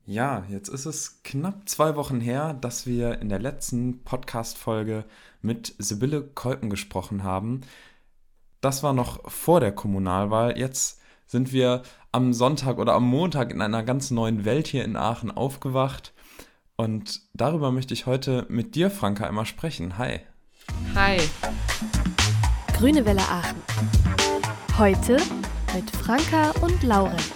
Ja, jetzt ist es knapp 2 Wochen her, dass wir in der letzten Podcast-Folge mit Sibylle Kolpen gesprochen haben. Das war noch vor der Kommunalwahl. Jetzt sind wir am Sonntag oder am Montag in einer ganz neuen Welt hier in Aachen aufgewacht. Und darüber möchte ich heute mit dir, Franka, einmal sprechen. Hi. Hi. Grüne Welle Aachen. Heute mit Franka und Laurenz.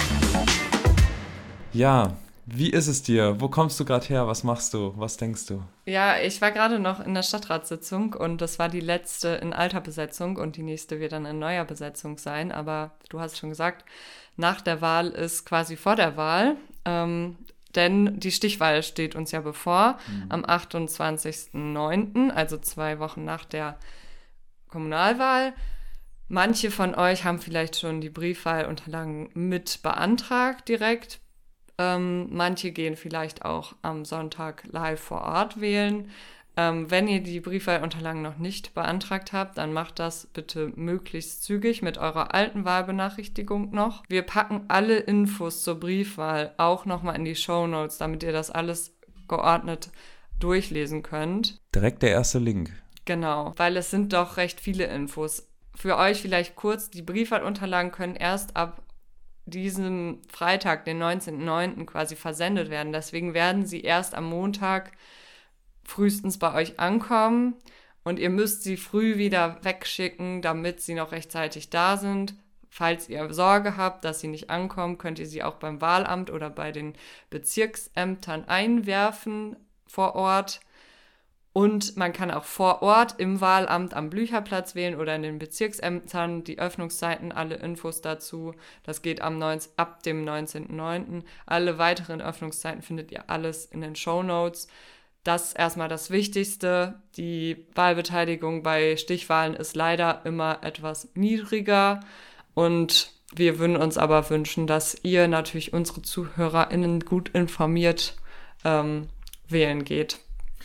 Ja, wie ist es dir? Wo kommst du gerade her? Was machst du? Was denkst du? Ja, ich war gerade noch in der Stadtratssitzung und das war die letzte in alter Besetzung und die nächste wird dann in neuer Besetzung sein. Aber du hast schon gesagt, nach der Wahl ist quasi vor der Wahl, denn die Stichwahl steht uns ja bevor am 28.09., also 2 Wochen nach der Kommunalwahl. Manche von euch haben vielleicht schon die Briefwahlunterlagen mit beantragt direkt. Manche gehen vielleicht auch am Sonntag live vor Ort wählen. Wenn ihr die Briefwahlunterlagen noch nicht beantragt habt, dann macht das bitte möglichst zügig mit eurer alten Wahlbenachrichtigung noch. Wir packen alle Infos zur Briefwahl auch nochmal in die Shownotes, damit ihr das alles geordnet durchlesen könnt. Direkt der erste Link. Genau, weil es sind doch recht viele Infos. Für euch vielleicht kurz, die Briefwahlunterlagen können erst ab diesem Freitag, den 19.09. quasi versendet werden. Deswegen werden sie erst am Montag frühestens bei euch ankommen und ihr müsst sie früh wieder wegschicken, damit sie noch rechtzeitig da sind. Falls ihr Sorge habt, dass sie nicht ankommen, könnt ihr sie auch beim Wahlamt oder bei den Bezirksämtern einwerfen vor Ort. Und man kann auch vor Ort im Wahlamt am Blücherplatz wählen oder in den Bezirksämtern. Die Öffnungszeiten, alle Infos dazu. Das geht ab dem 19.09. Alle weiteren Öffnungszeiten findet ihr alles in den Shownotes. Das ist erstmal das Wichtigste. Die Wahlbeteiligung bei Stichwahlen ist leider immer etwas niedriger. Und wir würden uns aber wünschen, dass ihr natürlich unsere ZuhörerInnen gut informiert wählen geht.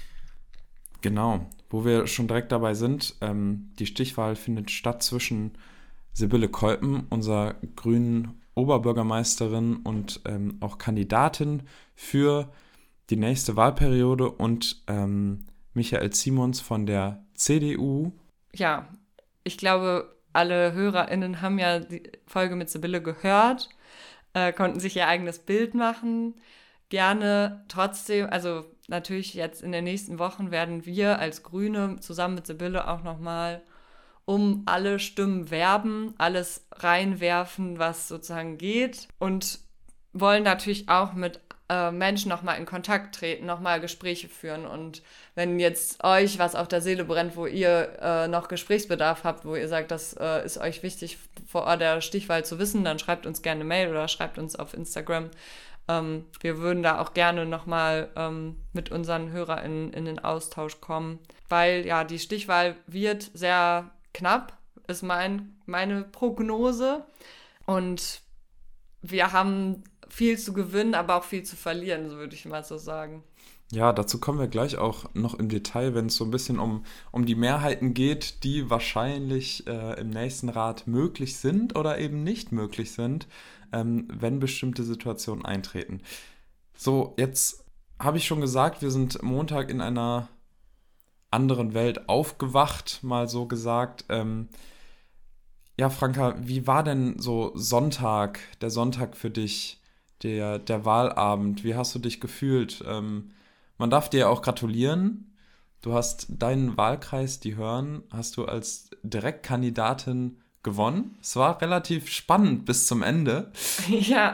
Genau, wo wir schon direkt dabei sind, die Stichwahl findet statt zwischen Sibylle Kolpen, unserer grünen Oberbürgermeisterin und auch Kandidatin für die nächste Wahlperiode, und Michael Simons von der CDU. Ja, ich glaube, alle HörerInnen haben ja die Folge mit Sibylle gehört, konnten sich ihr eigenes Bild machen. Gerne trotzdem, also natürlich jetzt in den nächsten Wochen werden wir als Grüne zusammen mit Sibylle auch nochmal um alle Stimmen werben, alles reinwerfen, was sozusagen geht, und wollen natürlich auch mit Menschen nochmal in Kontakt treten, nochmal Gespräche führen. Und wenn jetzt euch was auf der Seele brennt, wo ihr noch Gesprächsbedarf habt, wo ihr sagt, das ist euch wichtig vor Ort der Stichwahl zu wissen, dann schreibt uns gerne eine Mail oder schreibt uns auf Instagram. Wir würden da auch gerne nochmal mit unseren HörerInnen in den Austausch kommen, weil ja, die Stichwahl wird sehr knapp, ist meine Prognose. Und wir haben viel zu gewinnen, aber auch viel zu verlieren, so würde ich mal so sagen. Ja, dazu kommen wir gleich auch noch im Detail, wenn es so ein bisschen um die Mehrheiten geht, die wahrscheinlich im nächsten Rat möglich sind oder eben nicht möglich sind, wenn bestimmte Situationen eintreten. So, jetzt habe ich schon gesagt, wir sind Montag in einer anderen Welt aufgewacht, mal so gesagt. Ja, Franka, wie war denn so der Sonntag für dich, der Wahlabend? Wie hast du dich gefühlt? Man darf dir auch gratulieren. Du hast deinen Wahlkreis, die Hörn, hast du als Direktkandidatin gewonnen. Es war relativ spannend bis zum Ende. Ja,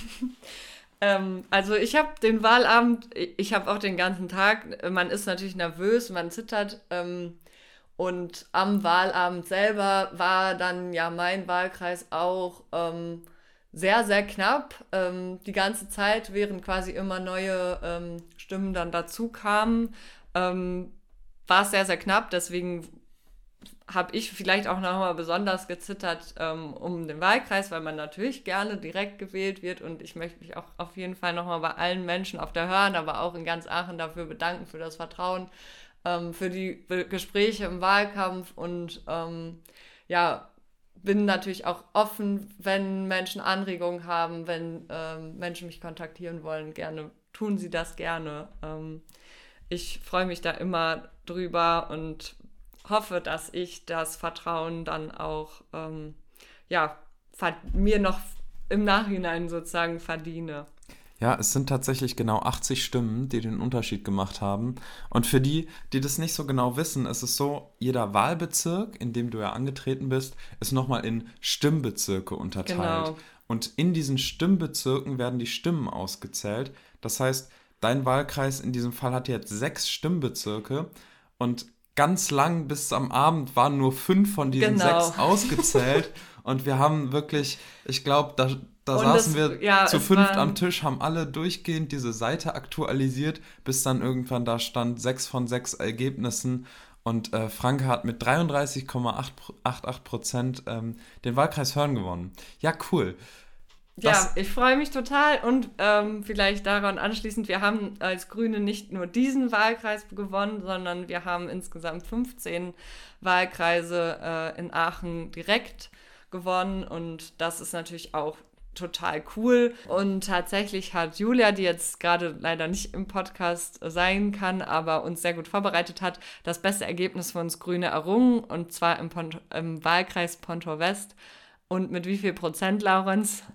also ich habe den Wahlabend, ich habe auch den ganzen Tag, man ist natürlich nervös, man zittert, und am Wahlabend selber war dann ja mein Wahlkreis auch sehr, sehr knapp. Die ganze Zeit, während quasi immer neue Stimmen dann dazu kamen, war es sehr, sehr knapp. Deswegen habe ich vielleicht auch nochmal besonders gezittert um den Wahlkreis, weil man natürlich gerne direkt gewählt wird, und ich möchte mich auch auf jeden Fall nochmal bei allen Menschen auf der Hörn, aber auch in ganz Aachen dafür bedanken, für das Vertrauen, für die Gespräche im Wahlkampf und ja, bin natürlich auch offen, wenn Menschen Anregungen haben, wenn Menschen mich kontaktieren wollen, gerne tun sie das gerne. Ich freue mich da immer drüber und hoffe, dass ich das Vertrauen dann auch mir noch im Nachhinein sozusagen verdiene. Ja, es sind tatsächlich genau 80 Stimmen, die den Unterschied gemacht haben. Und für die, die das nicht so genau wissen, ist es so, jeder Wahlbezirk, in dem du ja angetreten bist, ist nochmal in Stimmbezirke unterteilt. Genau. Und in diesen Stimmbezirken werden die Stimmen ausgezählt. Das heißt, dein Wahlkreis in diesem Fall hat jetzt 6 Stimmbezirke und ganz lang bis am Abend waren nur 5 von diesen Genau. 6 ausgezählt. Und wir haben wirklich, ich glaube, da Und saßen wir zu 5 waren- am Tisch, haben alle durchgehend diese Seite aktualisiert, bis dann irgendwann da stand 6 von 6 Ergebnissen. Und Franke hat mit 33,88% den Wahlkreis Hörn gewonnen. Ja, cool. Ja, ich freue mich total und vielleicht daran anschließend, wir haben als Grüne nicht nur diesen Wahlkreis gewonnen, sondern wir haben insgesamt 15 Wahlkreise in Aachen direkt gewonnen und das ist natürlich auch total cool. Und tatsächlich hat Julia, die jetzt gerade leider nicht im Podcast sein kann, aber uns sehr gut vorbereitet hat, das beste Ergebnis für uns Grüne errungen und zwar im Wahlkreis Pontor West. Und mit wie viel Prozent, Laurenz?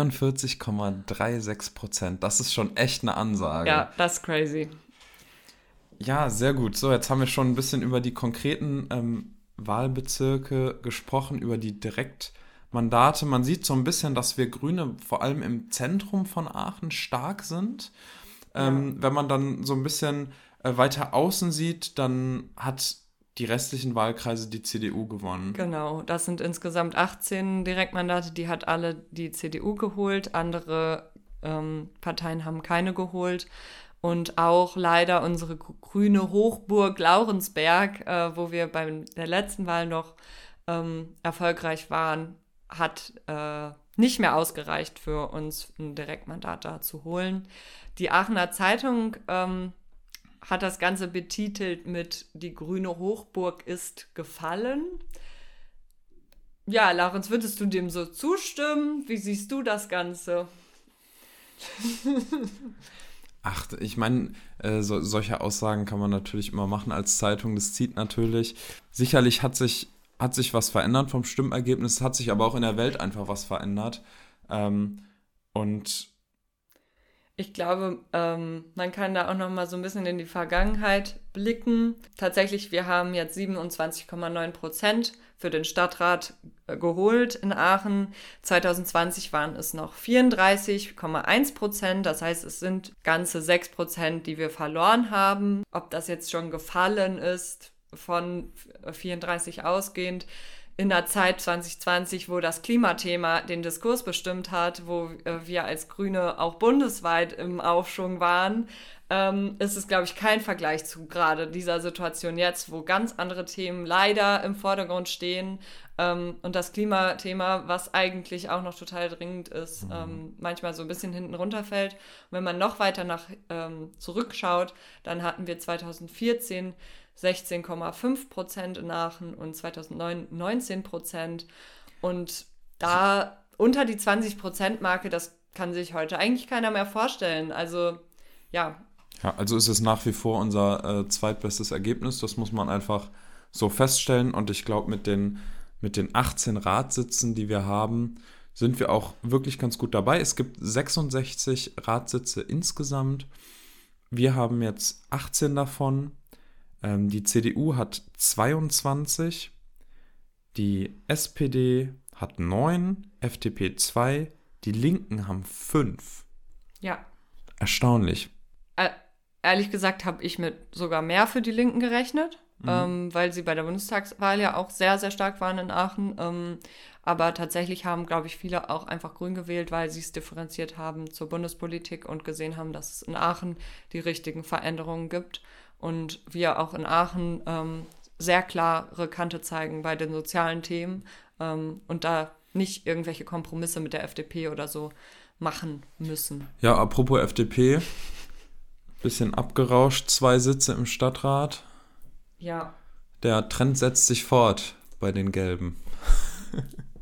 43,36%. Das ist schon echt eine Ansage. Ja, das ist crazy. Ja, sehr gut. So, jetzt haben wir schon ein bisschen über die konkreten Wahlbezirke gesprochen, über die Direktmandate. Man sieht so ein bisschen, dass wir Grüne vor allem im Zentrum von Aachen stark sind. Wenn man dann so ein bisschen weiter außen sieht, dann hat die restlichen Wahlkreise die CDU gewonnen. Genau, das sind insgesamt 18 Direktmandate, die hat alle die CDU geholt, andere Parteien haben keine geholt. Und auch leider unsere grüne Hochburg Laurensberg, wo wir bei der letzten Wahl noch erfolgreich waren, hat nicht mehr ausgereicht für uns, ein Direktmandat da zu holen. Die Aachener Zeitung hat das Ganze betitelt mit "Die grüne Hochburg ist gefallen". Ja, Laurens, würdest du dem so zustimmen? Wie siehst du das Ganze? Ach, ich meine, solche Aussagen kann man natürlich immer machen als Zeitung. Das zieht natürlich. Sicherlich hat sich was verändert vom Stimmergebnis, hat sich aber auch in der Welt einfach was verändert. Und ich glaube, man kann da auch noch mal so ein bisschen in die Vergangenheit blicken. Tatsächlich, wir haben jetzt 27,9% für den Stadtrat geholt in Aachen. 2020 waren es noch 34,1%. Das heißt, es sind ganze 6%, die wir verloren haben. Ob das jetzt schon gefallen ist, von 34 ausgehend, in der Zeit 2020, wo das Klimathema den Diskurs bestimmt hat, wo wir als Grüne auch bundesweit im Aufschwung waren, ist es, glaube ich, kein Vergleich zu gerade dieser Situation jetzt, wo ganz andere Themen leider im Vordergrund stehen und das Klimathema, was eigentlich auch noch total dringend ist, manchmal so ein bisschen hinten runterfällt. Und wenn man noch weiter zurückschaut, dann hatten wir 2014 16,5% in Aachen und 2009 19%. Und da unter die 20%-Marke, das kann sich heute eigentlich keiner mehr vorstellen. Also, ja. Ja, also ist es nach wie vor unser zweitbestes Ergebnis. Das muss man einfach so feststellen. Und ich glaube, mit den 18 Ratssitzen, die wir haben, sind wir auch wirklich ganz gut dabei. Es gibt 66 Ratssitze insgesamt. Wir haben jetzt 18 davon. Die CDU hat 22, die SPD hat 9, FDP 2, die Linken haben 5. Ja. Erstaunlich. Ehrlich gesagt habe ich mit sogar mehr für die Linken gerechnet, weil sie bei der Bundestagswahl ja auch sehr, sehr stark waren in Aachen. Aber tatsächlich haben, glaube ich, viele auch einfach Grün gewählt, weil sie es differenziert haben zur Bundespolitik und gesehen haben, dass es in Aachen die richtigen Veränderungen gibt. Und wir auch in Aachen sehr klare Kante zeigen bei den sozialen Themen und da nicht irgendwelche Kompromisse mit der FDP oder so machen müssen. Ja, apropos FDP, bisschen abgerauscht, 2 Sitze im Stadtrat. Ja. Der Trend setzt sich fort bei den Gelben.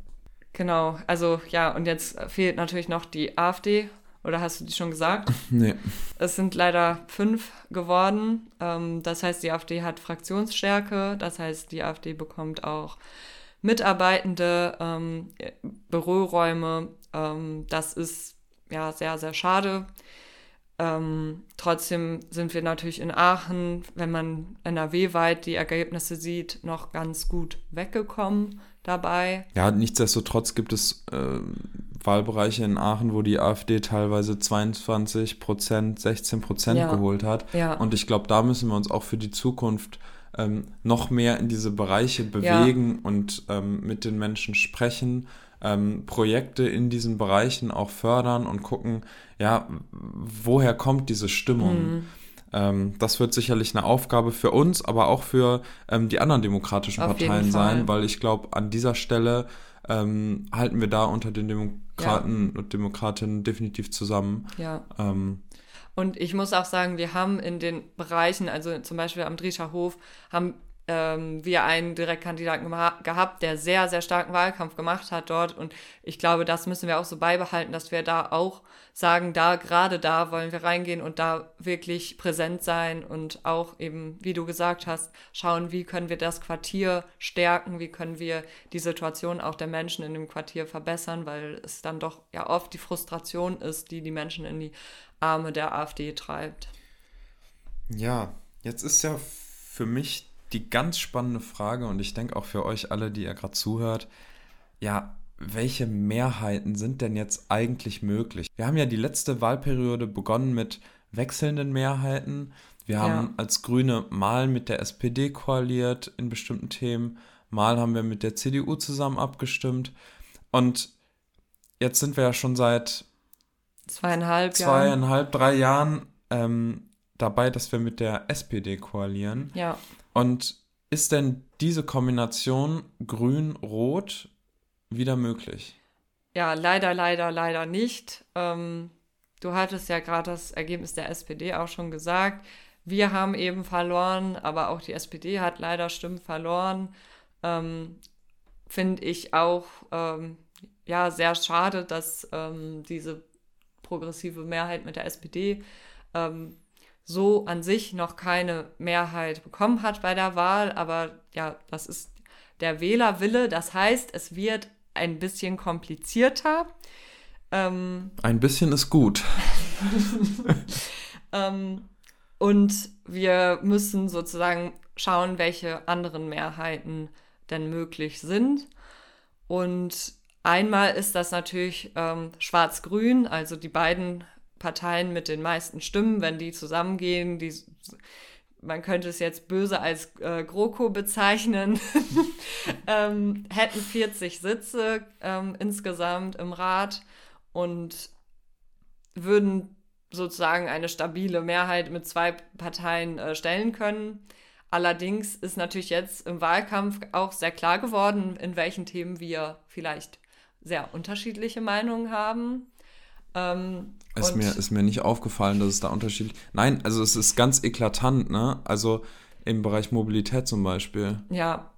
Genau, also ja, und jetzt fehlt natürlich noch die AfD. Oder hast du die schon gesagt? Nee. Es sind leider 5 geworden. Das heißt, die AfD hat Fraktionsstärke. Das heißt, die AfD bekommt auch Mitarbeitende, Büroräume. Das ist ja sehr, sehr schade. Trotzdem sind wir natürlich in Aachen, wenn man NRW-weit die Ergebnisse sieht, noch ganz gut weggekommen dabei. Ja, nichtsdestotrotz gibt es Wahlbereiche in Aachen, wo die AfD teilweise 22%, 16% geholt hat. Ja. Und ich glaube, da müssen wir uns auch für die Zukunft noch mehr in diese Bereiche bewegen und mit den Menschen sprechen, Projekte in diesen Bereichen auch fördern und gucken, ja, woher kommt diese Stimmung? Das wird sicherlich eine Aufgabe für uns, aber auch für die anderen demokratischen Auf jeden Parteien Fall. sein, weil ich glaube, an dieser Stelle halten wir da unter den Demokraten und Demokratinnen definitiv zusammen. Ja. Und ich muss auch sagen, wir haben in den Bereichen, also zum Beispiel am Driescher Hof, haben wir einen Direktkandidaten gehabt, der sehr, sehr starken Wahlkampf gemacht hat dort. Und ich glaube, das müssen wir auch so beibehalten, dass wir da auch sagen, gerade da wollen wir reingehen und da wirklich präsent sein und auch eben, wie du gesagt hast, schauen, wie können wir das Quartier stärken, wie können wir die Situation auch der Menschen in dem Quartier verbessern, weil es dann doch ja oft die Frustration ist, die Menschen in die Arme der AfD treibt. Ja, jetzt ist ja für mich die ganz spannende Frage und ich denke auch für euch alle, die ihr gerade zuhört, ja, welche Mehrheiten sind denn jetzt eigentlich möglich? Wir haben ja die letzte Wahlperiode begonnen mit wechselnden Mehrheiten. Wir haben als Grüne mal mit der SPD koaliert in bestimmten Themen, mal haben wir mit der CDU zusammen abgestimmt und jetzt sind wir ja schon seit 3 Jahren dabei, dass wir mit der SPD koalieren. Ja. Und ist denn diese Kombination Grün-Rot wieder möglich? Ja, leider nicht. Du hattest ja gerade das Ergebnis der SPD auch schon gesagt. Wir haben eben verloren, aber auch die SPD hat leider Stimmen verloren. Finde ich auch sehr schade, dass diese progressive Mehrheit mit der SPD so an sich noch keine Mehrheit bekommen hat bei der Wahl, aber ja, das ist der Wählerwille. Das heißt, es wird ein bisschen komplizierter. Ein bisschen ist gut. Und wir müssen sozusagen schauen, welche anderen Mehrheiten denn möglich sind. Und einmal ist das natürlich Schwarz-Grün, also die beiden Parteien mit den meisten Stimmen, wenn die zusammengehen, man könnte es jetzt böse als GroKo bezeichnen, hätten 40 Sitze insgesamt im Rat und würden sozusagen eine stabile Mehrheit mit 2 Parteien stellen können. Allerdings ist natürlich jetzt im Wahlkampf auch sehr klar geworden, in welchen Themen wir vielleicht sehr unterschiedliche Meinungen haben. Ist mir nicht aufgefallen, dass es da unterschiedlich... Nein, also es ist ganz eklatant, ne? Also im Bereich Mobilität zum Beispiel. Ja,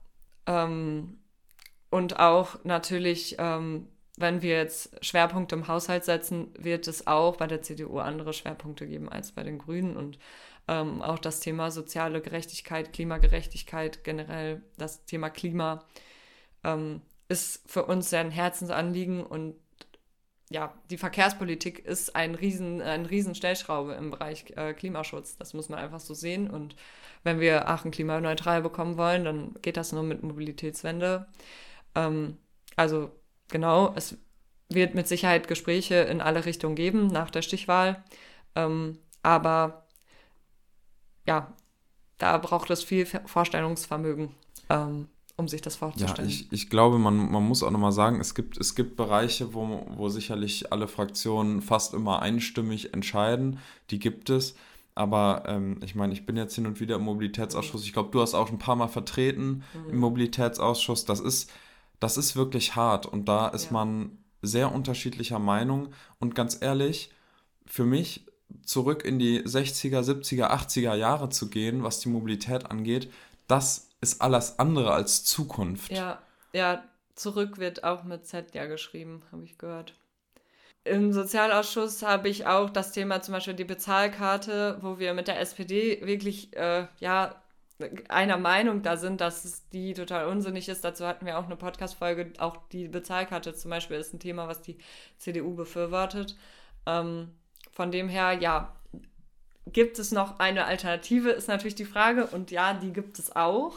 und auch natürlich, wenn wir jetzt Schwerpunkte im Haushalt setzen, wird es auch bei der CDU andere Schwerpunkte geben als bei den Grünen. Und auch das Thema soziale Gerechtigkeit, Klimagerechtigkeit, generell das Thema Klima ist für uns sehr ein Herzensanliegen und ja, die Verkehrspolitik ist ein riesen Stellschraube im Bereich Klimaschutz. Das muss man einfach so sehen. Und wenn wir Aachen klimaneutral bekommen wollen, dann geht das nur mit Mobilitätswende. Also genau, es wird mit Sicherheit Gespräche in alle Richtungen geben nach der Stichwahl. Aber ja, da braucht es viel Vorstellungsvermögen, um sich das vorzustellen. Ja, ich glaube, man muss auch nochmal sagen, es gibt Bereiche, wo sicherlich alle Fraktionen fast immer einstimmig entscheiden. Die gibt es. Aber ich meine, ich bin jetzt hin und wieder im Mobilitätsausschuss. Ich glaube, du hast auch ein paar Mal vertreten im Mobilitätsausschuss. Das ist wirklich hart. Und da ist man sehr unterschiedlicher Meinung. Und ganz ehrlich, für mich zurück in die 60er, 70er, 80er Jahre zu gehen, was die Mobilität angeht, das ist alles andere als Zukunft. Ja, Zurück wird auch mit Z ja geschrieben, habe ich gehört. Im Sozialausschuss habe ich auch das Thema zum Beispiel die Bezahlkarte, wo wir mit der SPD wirklich einer Meinung da sind, dass die total unsinnig ist. Dazu hatten wir auch eine Podcast-Folge. Auch die Bezahlkarte zum Beispiel ist ein Thema, was die CDU befürwortet. Von dem her, ja, gibt es noch eine Alternative, ist natürlich die Frage. Und ja, die gibt es auch.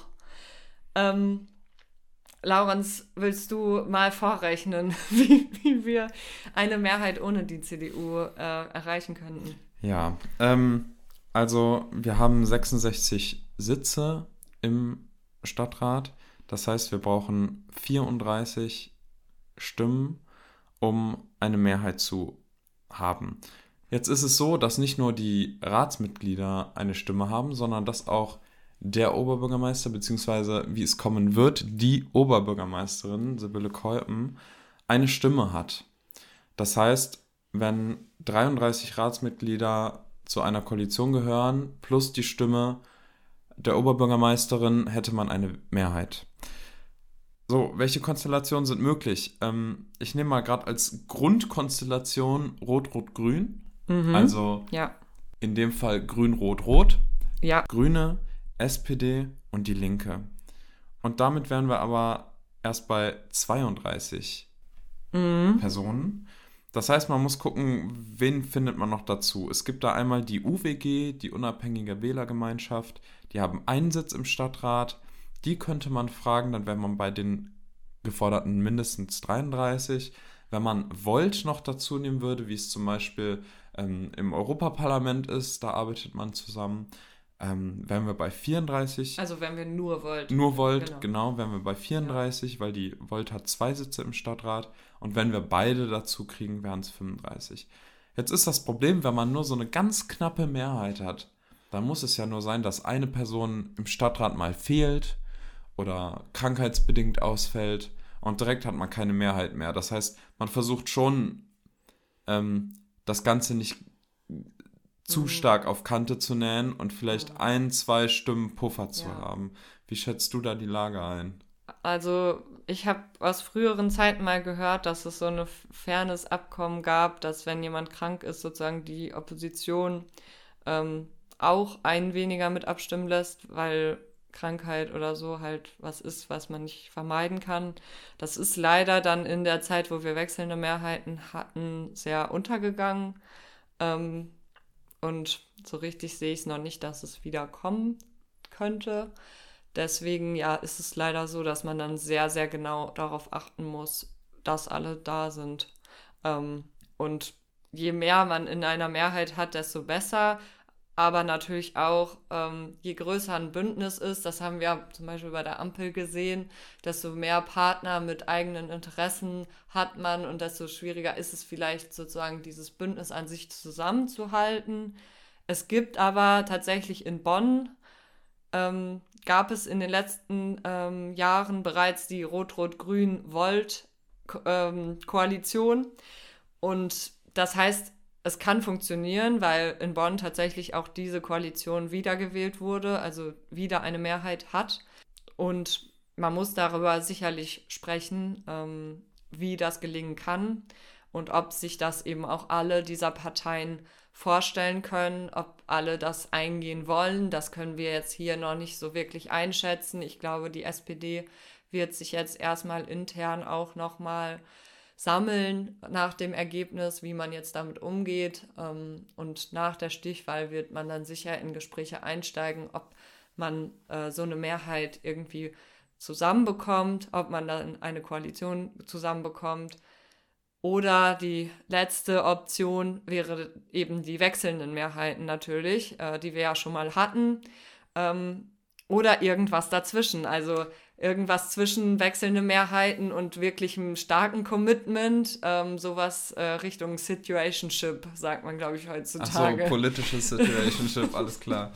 Laurens, willst du mal vorrechnen, wie wir eine Mehrheit ohne die CDU erreichen könnten? Ja, also wir haben 66 Sitze im Stadtrat. Das heißt, wir brauchen 34 Stimmen, um eine Mehrheit zu haben. Jetzt ist es so, dass nicht nur die Ratsmitglieder eine Stimme haben, sondern dass auch der Oberbürgermeister, beziehungsweise wie es kommen wird, die Oberbürgermeisterin, Sibylle Kolpen, eine Stimme hat. Das heißt, wenn 33 Ratsmitglieder zu einer Koalition gehören, plus die Stimme der Oberbürgermeisterin, hätte man eine Mehrheit. So, welche Konstellationen sind möglich? Ich nehme mal gerade als Grundkonstellation Rot-Rot-Grün. Also in dem Fall Grün-Rot-Rot. Ja. Grüne, SPD und die Linke. Und damit wären wir aber erst bei 32 Personen. Das heißt, man muss gucken, wen findet man noch dazu. Es gibt da einmal die UWG, die Unabhängige Wählergemeinschaft. Die haben einen Sitz im Stadtrat. Die könnte man fragen, dann wäre man bei den geforderten mindestens 33. Wenn man Volt noch dazu nehmen würde, wie es zum Beispiel im Europaparlament ist, da arbeitet man zusammen, wären wir bei 34. Also wenn wir nur Volt. Nur Volt, genau, wären wir bei 34, weil die Volt hat 2 Sitze im Stadtrat. Und wenn wir beide dazu kriegen, wären es 35. Jetzt ist das Problem, wenn man nur so eine ganz knappe Mehrheit hat, dann muss es ja nur sein, dass eine Person im Stadtrat mal fehlt oder krankheitsbedingt ausfällt und direkt hat man keine Mehrheit mehr. Das heißt, man versucht schon, das Ganze nicht zu stark auf Kante zu nähen und vielleicht 1-2 Stimmen Puffer zu haben. Wie schätzt du da die Lage ein? Also ich habe aus früheren Zeiten mal gehört, dass es so ein Fairness-Abkommen gab, dass wenn jemand krank ist, sozusagen die Opposition auch einen weniger mit abstimmen lässt, weil Krankheit oder so halt was ist, was man nicht vermeiden kann. Das ist leider dann in der Zeit, wo wir wechselnde Mehrheiten hatten, sehr untergegangen. Und so richtig sehe ich es noch nicht, dass es wieder kommen könnte. Deswegen, ja, ist es leider so, dass man dann sehr, sehr genau darauf achten muss, dass alle da sind. Und je mehr man in einer Mehrheit hat, desto besser. Aber natürlich auch, je größer ein Bündnis ist, das haben wir zum Beispiel bei der Ampel gesehen, desto mehr Partner mit eigenen Interessen hat man und desto schwieriger ist es vielleicht sozusagen, dieses Bündnis an sich zusammenzuhalten. Es gibt aber tatsächlich in Bonn, gab es in den letzten Jahren bereits die Rot-Rot-Grün-Volt-Koalition. Und das heißt, es kann funktionieren, weil in Bonn tatsächlich auch diese Koalition wiedergewählt wurde, also wieder eine Mehrheit hat. Und man muss darüber sicherlich sprechen, wie das gelingen kann und ob sich das eben auch alle dieser Parteien vorstellen können, ob alle das eingehen wollen. Das können wir jetzt hier noch nicht so wirklich einschätzen. Ich glaube, die SPD wird sich jetzt erstmal intern auch nochmal sammeln nach dem Ergebnis, wie man jetzt damit umgeht. Und nach der Stichwahl wird man dann sicher in Gespräche einsteigen, ob man so eine Mehrheit irgendwie zusammenbekommt, ob man dann eine Koalition zusammenbekommt. Oder die letzte Option wäre eben die wechselnden Mehrheiten natürlich, die wir ja schon mal hatten. Oder irgendwas dazwischen, also irgendwas zwischen wechselnde Mehrheiten und wirklich einem starken Commitment, sowas Richtung Situationship, sagt man, glaube ich, heutzutage. Ach so, politisches Situationship, alles klar.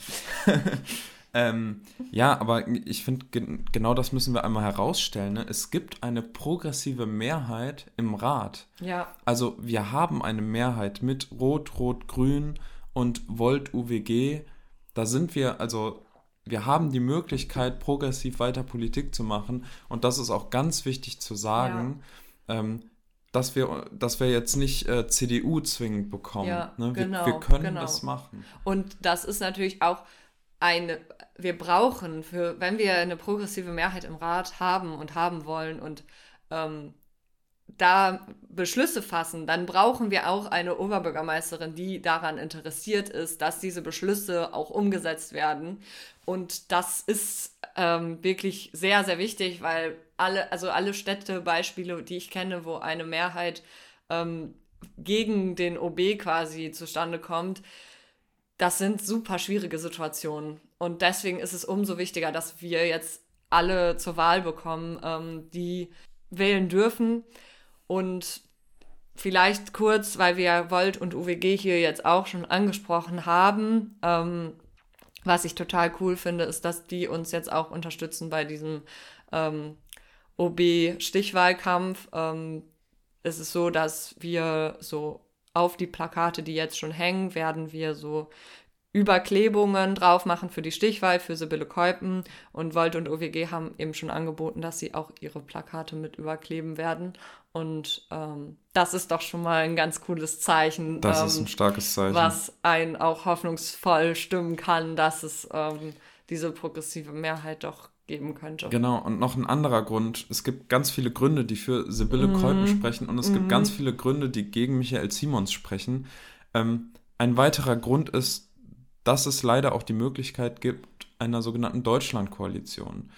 Ja, aber ich finde, genau das müssen wir einmal herausstellen. Ne? Es gibt eine progressive Mehrheit im Rat. Ja. Also wir haben eine Mehrheit mit Rot, Rot, Grün und Volt, UWG. Da sind wir, also wir haben die Möglichkeit, progressiv weiter Politik zu machen. Und das ist auch ganz wichtig zu sagen, dass wir jetzt nicht CDU zwingend bekommen. Ja, Ne? genau, wir können genau. das machen. Und das ist natürlich auch wir brauchen, wenn wir eine progressive Mehrheit im Rat haben und haben wollen und da Beschlüsse fassen, dann brauchen wir auch eine Oberbürgermeisterin, die daran interessiert ist, dass diese Beschlüsse auch umgesetzt werden. Und das ist wirklich sehr, sehr wichtig, weil alle Städtebeispiele, die ich kenne, wo eine Mehrheit gegen den OB quasi zustande kommt, das sind super schwierige Situationen. Und deswegen ist es umso wichtiger, dass wir jetzt alle zur Wahl bekommen, die wählen dürfen. Und vielleicht kurz, weil wir Volt und UWG hier jetzt auch schon angesprochen haben, was ich total cool finde, ist, dass die uns jetzt auch unterstützen bei diesem OB-Stichwahlkampf. Es ist so, dass wir so auf die Plakate, die jetzt schon hängen, werden wir so Überklebungen drauf machen für die Stichwahl, für Sibylle Keupen. Und Volt und OWG haben eben schon angeboten, dass sie auch ihre Plakate mit überkleben werden. Und das ist doch schon mal ein ganz cooles Zeichen. Das ist ein starkes Zeichen. Was einen auch hoffnungsvoll stimmen kann, dass es diese progressive Mehrheit doch geben könnte. Genau, und noch ein anderer Grund. Es gibt ganz viele Gründe, die für Sibylle Keupen sprechen und es gibt ganz viele Gründe, die gegen Michael Simons sprechen. Ein weiterer Grund ist, dass es leider auch die Möglichkeit gibt einer sogenannten Deutschlandkoalition.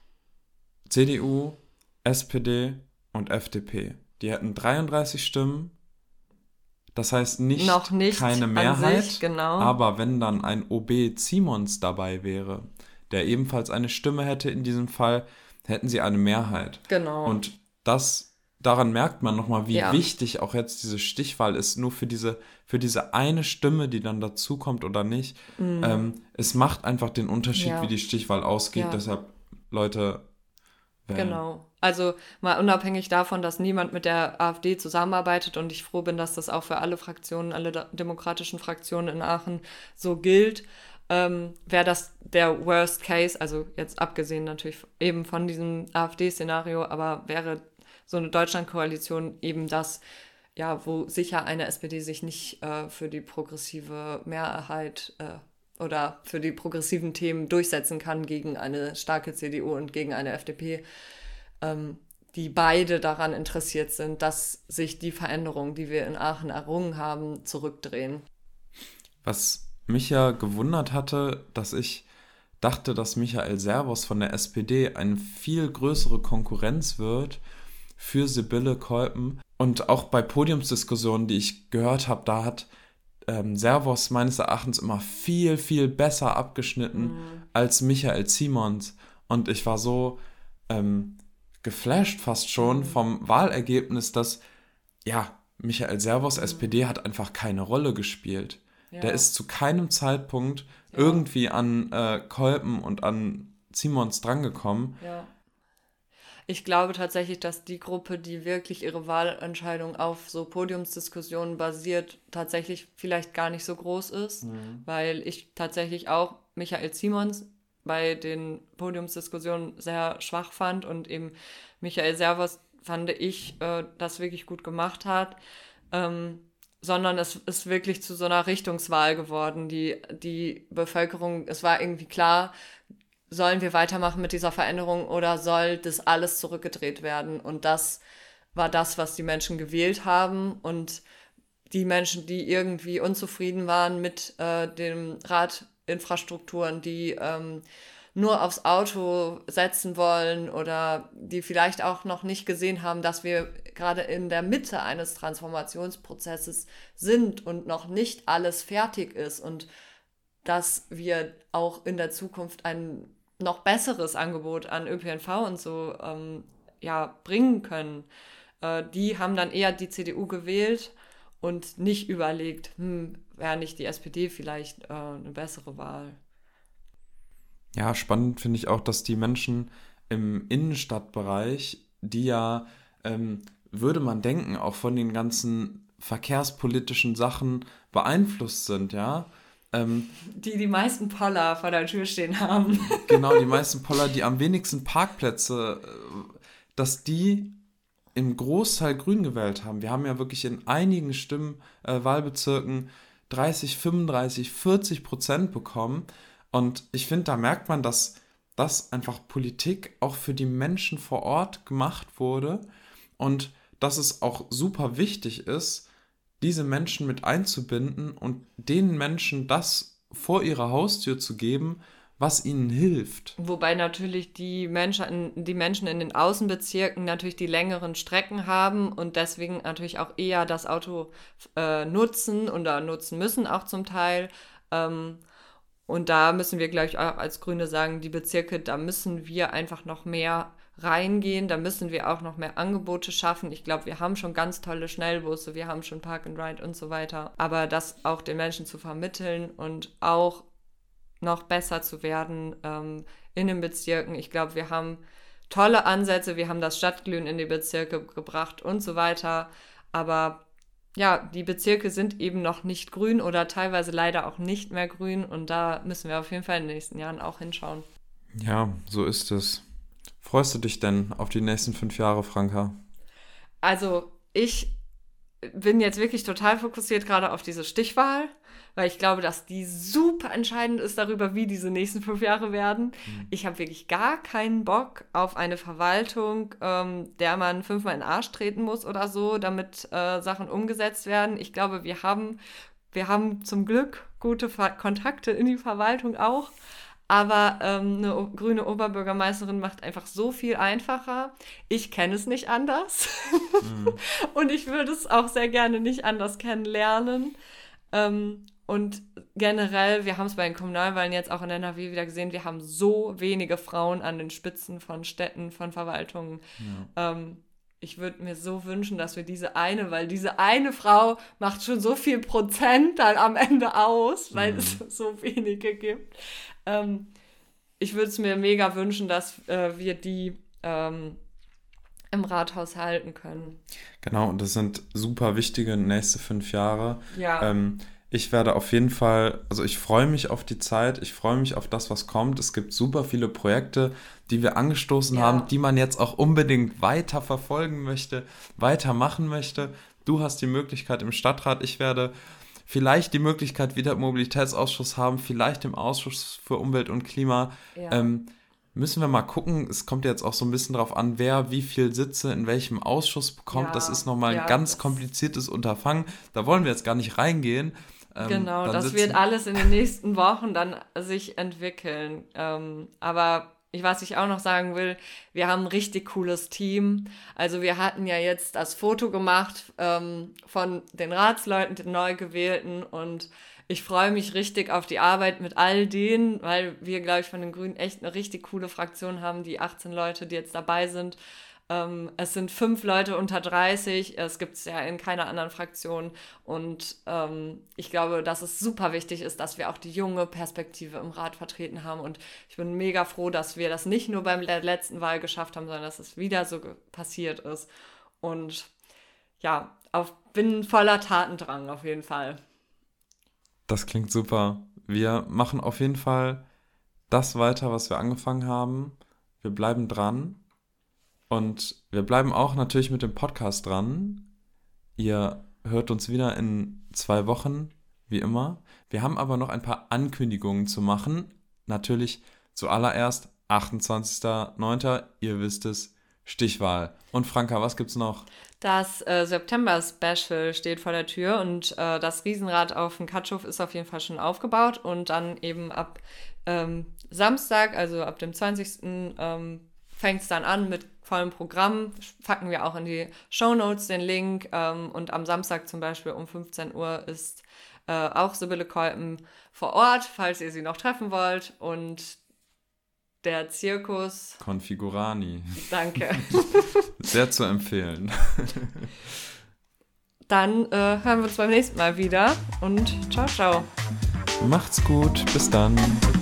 CDU, SPD und FDP. Die hätten 33 Stimmen. Das heißt noch nicht keine Mehrheit, sich, genau. Aber wenn dann ein OB Simons dabei wäre, der ebenfalls eine Stimme hätte in diesem Fall, hätten sie eine Mehrheit. Genau. Und daran merkt man nochmal, wie wichtig auch jetzt diese Stichwahl ist, nur für diese eine Stimme, die dann dazukommt oder nicht. Es macht einfach den Unterschied, wie die Stichwahl ausgeht. Deshalb, Leute, wählen. Genau. Also mal unabhängig davon, dass niemand mit der AfD zusammenarbeitet und ich froh bin, dass das auch für alle Fraktionen, alle demokratischen Fraktionen in Aachen so gilt, wäre das der Worst Case, also jetzt abgesehen natürlich eben von diesem AfD-Szenario, aber wäre so eine Deutschlandkoalition eben das, ja, wo sicher eine SPD sich nicht für die progressive Mehrheit oder für die progressiven Themen durchsetzen kann gegen eine starke CDU und gegen eine FDP, die beide daran interessiert sind, dass sich die Veränderungen, die wir in Aachen errungen haben, zurückdrehen. Was mich ja gewundert hatte, dass ich dachte, dass Michael Servos von der SPD eine viel größere Konkurrenz wird für Sibylle Keupen. Und auch bei Podiumsdiskussionen, die ich gehört habe, da hat Servos meines Erachtens immer viel, viel besser abgeschnitten als Michael Simons. Und ich war so geflasht fast schon vom Wahlergebnis, dass Michael Servos SPD hat einfach keine Rolle gespielt. Ja. Der ist zu keinem Zeitpunkt irgendwie an Keupen und an Simons drangekommen. Ja. Ich glaube tatsächlich, dass die Gruppe, die wirklich ihre Wahlentscheidung auf so Podiumsdiskussionen basiert, tatsächlich vielleicht gar nicht so groß ist, weil ich tatsächlich auch Michael Simons bei den Podiumsdiskussionen sehr schwach fand und eben Michael Servos fand ich, das wirklich gut gemacht hat, sondern es ist wirklich zu so einer Richtungswahl geworden. Die Bevölkerung, es war irgendwie klar, sollen wir weitermachen mit dieser Veränderung oder soll das alles zurückgedreht werden? Und das war das, was die Menschen gewählt haben. Und die Menschen, die irgendwie unzufrieden waren mit den Radinfrastrukturen, die nur aufs Auto setzen wollen oder die vielleicht auch noch nicht gesehen haben, dass wir gerade in der Mitte eines Transformationsprozesses sind und noch nicht alles fertig ist und dass wir auch in der Zukunft ein noch besseres Angebot an ÖPNV und so bringen können. Die haben dann eher die CDU gewählt und nicht überlegt, wäre nicht die SPD vielleicht eine bessere Wahl. Ja, spannend finde ich auch, dass die Menschen im Innenstadtbereich, die ja, würde man denken, auch von den ganzen verkehrspolitischen Sachen beeinflusst sind, ja. Die meisten Poller vor der Tür stehen haben. Genau, die meisten Poller, die am wenigsten Parkplätze, dass die im Großteil grün gewählt haben. Wir haben ja wirklich in einigen Wahlbezirken 30, 35, 40% bekommen. Und ich finde, da merkt man, dass das einfach Politik auch für die Menschen vor Ort gemacht wurde und dass es auch super wichtig ist, diese Menschen mit einzubinden und den Menschen das vor ihrer Haustür zu geben, was ihnen hilft. Wobei natürlich die Menschen in den Außenbezirken natürlich die längeren Strecken haben und deswegen natürlich auch eher das Auto nutzen oder nutzen müssen auch zum Teil. Und da müssen wir, glaube ich, auch als Grüne sagen, die Bezirke, da müssen wir einfach noch mehr reingehen, da müssen wir auch noch mehr Angebote schaffen. Ich glaube, wir haben schon ganz tolle Schnellbusse, wir haben schon Park and Ride und so weiter. Aber das auch den Menschen zu vermitteln und auch noch besser zu werden in den Bezirken. Ich glaube, wir haben tolle Ansätze, wir haben das Stadtglühen in die Bezirke gebracht und so weiter. Aber ja, die Bezirke sind eben noch nicht grün oder teilweise leider auch nicht mehr grün und da müssen wir auf jeden Fall in den nächsten Jahren auch hinschauen. Ja, so ist es. Freust du dich denn auf die nächsten 5 Jahre, Franka? Also ich bin jetzt wirklich total fokussiert gerade auf diese Stichwahl, weil ich glaube, dass die super entscheidend ist darüber, wie diese nächsten 5 Jahre werden. Ich habe wirklich gar keinen Bock auf eine Verwaltung, der man 5-mal in den Arsch treten muss oder so, damit Sachen umgesetzt werden. Ich glaube, wir haben zum Glück gute Kontakte in die Verwaltung auch. Aber eine grüne Oberbürgermeisterin macht einfach so viel einfacher. Ich kenne es nicht anders. Und ich würde es auch sehr gerne nicht anders kennenlernen. Und generell, wir haben es bei den Kommunalwahlen jetzt auch in NRW wieder gesehen, wir haben so wenige Frauen an den Spitzen von Städten, von Verwaltungen. Ja. Ich würde mir so wünschen, dass wir weil diese eine Frau macht schon so viel Prozent dann am Ende aus, weil es so wenige gibt. Ich würde es mir mega wünschen, dass wir die im Rathaus halten können. Genau, und das sind super wichtige nächste 5 Jahre. Ja. Ich werde auf jeden Fall, also ich freue mich auf die Zeit, ich freue mich auf das, was kommt. Es gibt super viele Projekte, die wir angestoßen haben, die man jetzt auch unbedingt weiter verfolgen möchte, weitermachen möchte. Du hast die Möglichkeit im Stadtrat, ich werde vielleicht die Möglichkeit wieder im Mobilitätsausschuss haben, vielleicht im Ausschuss für Umwelt und Klima. Ja. Müssen wir mal gucken, es kommt jetzt auch so ein bisschen drauf an, wer wie viel Sitze in welchem Ausschuss bekommt. Das ist nochmal ein ganz kompliziertes Unterfangen. Da wollen wir jetzt gar nicht reingehen. Genau, das wird alles in den nächsten Wochen dann sich entwickeln. Aber was ich auch noch sagen will, wir haben ein richtig cooles Team. Also wir hatten ja jetzt das Foto gemacht von den Ratsleuten, den Neugewählten und ich freue mich richtig auf die Arbeit mit all denen, weil wir, glaube ich, von den Grünen echt eine richtig coole Fraktion haben, die 18 Leute, die jetzt dabei sind. Es sind 5 Leute unter 30, es gibt es ja in keiner anderen Fraktion und ich glaube, dass es super wichtig ist, dass wir auch die junge Perspektive im Rat vertreten haben und ich bin mega froh, dass wir das nicht nur beim letzten Wahl geschafft haben, sondern dass es wieder so passiert ist und ja, bin voller Tatendrang auf jeden Fall. Das klingt super. Wir machen auf jeden Fall das weiter, was wir angefangen haben. Wir bleiben dran. Und wir bleiben auch natürlich mit dem Podcast dran. Ihr hört uns wieder in 2 Wochen, wie immer. Wir haben aber noch ein paar Ankündigungen zu machen. Natürlich zuallererst 28.09. Ihr wisst es, Stichwahl. Und Franka, was gibt's noch? Das September-Special steht vor der Tür und das Riesenrad auf dem Katschow ist auf jeden Fall schon aufgebaut und dann eben ab Samstag, also ab dem 20. Fängt es dann an mit vollem Programm, packen wir auch in die Shownotes den Link und am Samstag zum Beispiel um 15 Uhr ist auch Sibylle Kolpen vor Ort, falls ihr sie noch treffen wollt und der Zirkus Configurani. Danke. Sehr zu empfehlen. Dann hören wir uns beim nächsten Mal wieder und ciao, ciao. Macht's gut, bis dann.